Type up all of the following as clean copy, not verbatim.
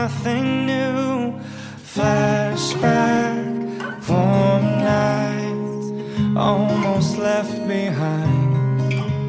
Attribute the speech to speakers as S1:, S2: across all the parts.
S1: nothing new. Flashback, warm nights, almost left behind.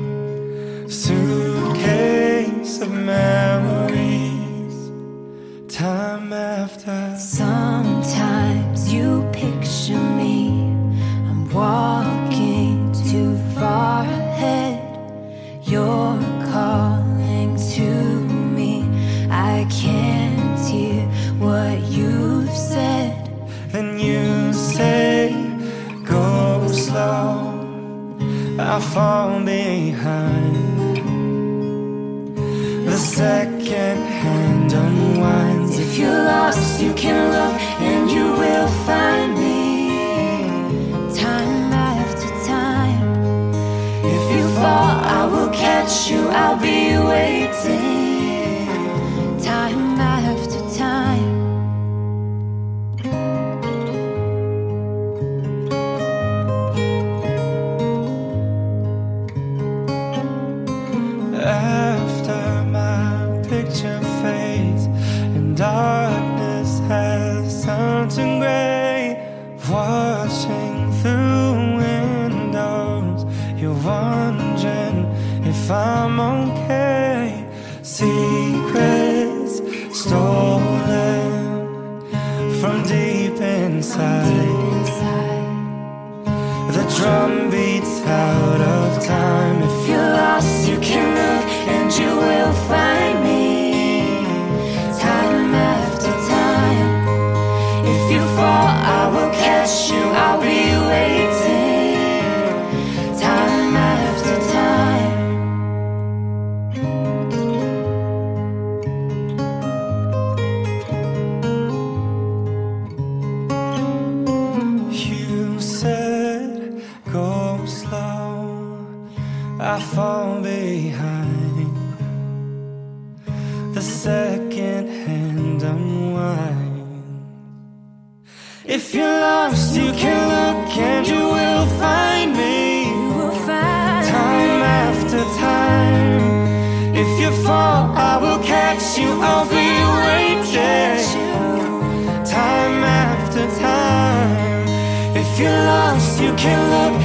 S1: Suitcase of memories, time after.
S2: Sometimes you picture me, I'm walking too far ahead. You're calling to me, I can't hear what you've said.
S1: Then you say, go slow, I fall behind. The second hand unwinds.
S2: If you're lost, you can look and you will find me. Time after time. If you fall, I will catch you, I'll be waiting. Time after time.
S1: After my picture fades and darkness has turned to gray, watching through windows, you're wondering if I'm okay. Secrets stolen from deep inside. The drum beats out of time.
S2: If you're lost, you can look and you will find me. Time after time. If you fall, I will catch you, I'll be waiting. Time after time.
S1: You said, go slow, I fall behind. The second hand unwind. If you're lost, you can look and you will find me. Time after time. If you fall, I will catch you, I'll be waiting. Time after time. If you're lost, you can look